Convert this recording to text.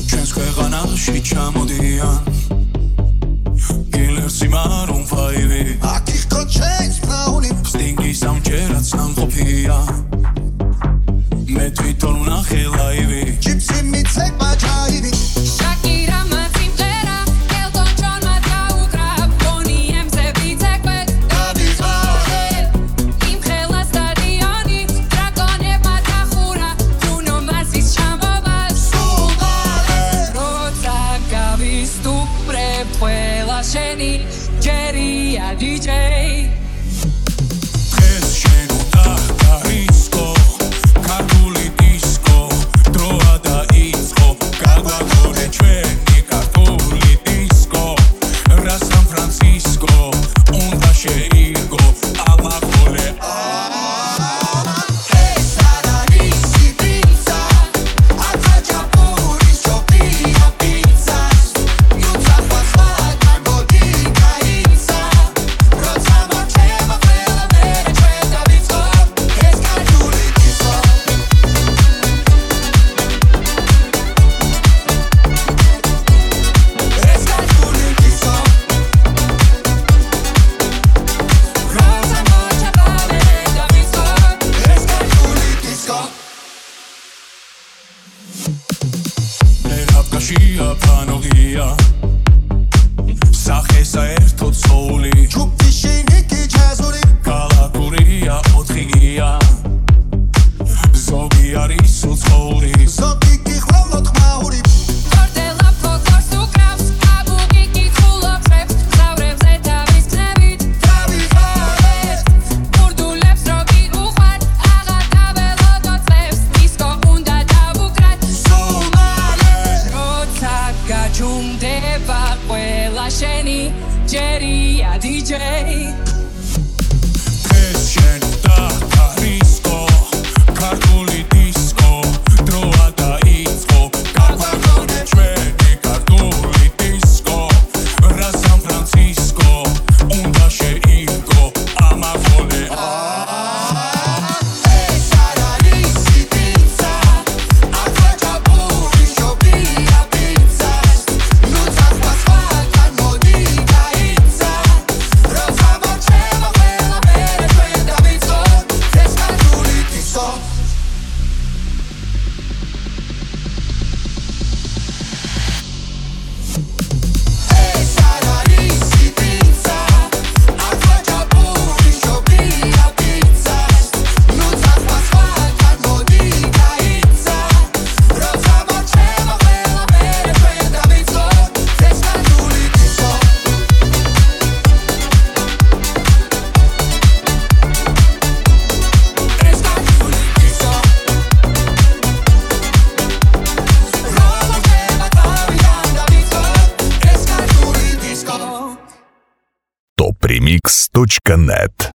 ჩვენს ქვეყანაში ჩამოდიან კილერსი მარონ ფაივი აქ იყო ჩეინს ბრაუნი სტინგის ამჯერად სამყოფია მე თვითონ ვნახე ლაივი ჯიპსი მიცეკმა ჯაივი შაკირა მაციმღერა ელტონ ჯონმა დაუკრა ბონიემზე ვიცეკვეთ დავიხარე იმ ხელა სტადიონი დრაკონებმა დახურა ბრუნო მარსის ჩამოვას სულმალე როცა გავისტუბრებ ყველა შენი ჯერია დიჯეი დღეს შენ უდახდა რისკო ქართული დისკო დროა დაიწყო გაგვაგორე ჩვენი ქართული დისკო რა სან ფრანცისკო უნდა შეიგო ამაღოლე Hey Sararisi pizza Atracia puri Shopia pizzas Iuța pasata Godica insa Roța morceva Fela mere Četa vicko Eska Juli Tiso Eska Juli Tiso როცა მოჩება ვერედა ვიცო Eska Juli Tiso მერაბკაშია ფანოგია სახე საერთოდ სოული Čupti šiniki džazuri კალაკურია ოთხია ზოგი არის უცხოური Zogi ki hvalot mauri კორდელა ფოლკლორს უკრავს აბუგი კითხულობებს გზავრებზე თავის გზებით Davihare ბურდულებს როკი უყვართ აღარ დაველოდო წლებს დისკო უნდა დავუკრათ Sumale როცა გაჯუნდება ყველა შენი ჯერია დიჯეი დღეს შენ უდახდა რისკო ქართული დისკო დროა დაიწყო გაგვაგორე ჩვენი ქართული დისკო რა სან ფრანცისკო უნდა შეიგო ამაღოლე Hey Sararisi pizza Atracia puri Shopia pizzas Iuța pasata Godica insa Roța morceva Fela mere Četa vicko Eska Juli Tiso Hey Sararisi pizza Atracia puri Shopia pizzas Iuța pasata Godica insa Roța morceva Fela mere Četa vicko Eska Juli Tiso Eska Juli Tiso Roba treba Tavijanda vicko Eska Juli Tiso topremix.net